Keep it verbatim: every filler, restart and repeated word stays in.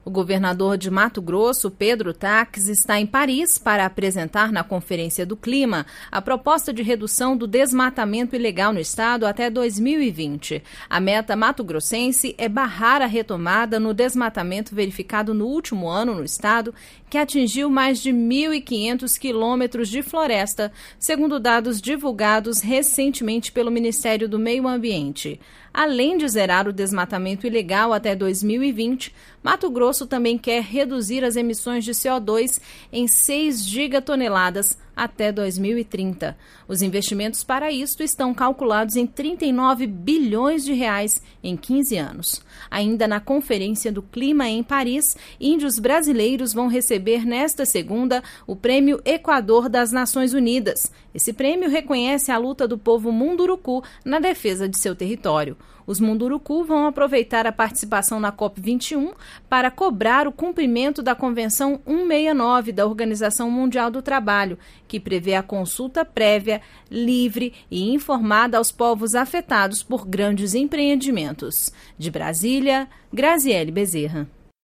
O governador de Mato Grosso, Pedro Taques, está em Paris para apresentar na Conferência do Clima a proposta de redução do desmatamento ilegal no estado até dois mil e vinte. A meta mato-grossense é barrar a retomada no desmatamento verificado no último ano no estado, que atingiu mais de mil e quinhentos quilômetros de floresta, segundo dados divulgados recentemente pelo Ministério do Meio Ambiente. Além de zerar o desmatamento ilegal até dois mil e vinte, Mato Grosso também quer reduzir as emissões de C O dois em seis gigatoneladas até dois mil e trinta. Os investimentos para isto estão calculados em trinta e nove bilhões de reais em quinze anos. Ainda na Conferência do Clima em Paris, índios brasileiros vão receber nesta segunda o Prêmio Equador das Nações Unidas. Esse prêmio reconhece a luta do povo Munduruku na defesa de seu território. Os Munduruku vão aproveitar a participação na COP vinte e um para cobrar o cumprimento da Convenção cento e sessenta e nove da Organização Mundial do Trabalho, que prevê a consulta prévia, livre e informada aos povos afetados por grandes empreendimentos. De Brasília, Graziele Bezerra.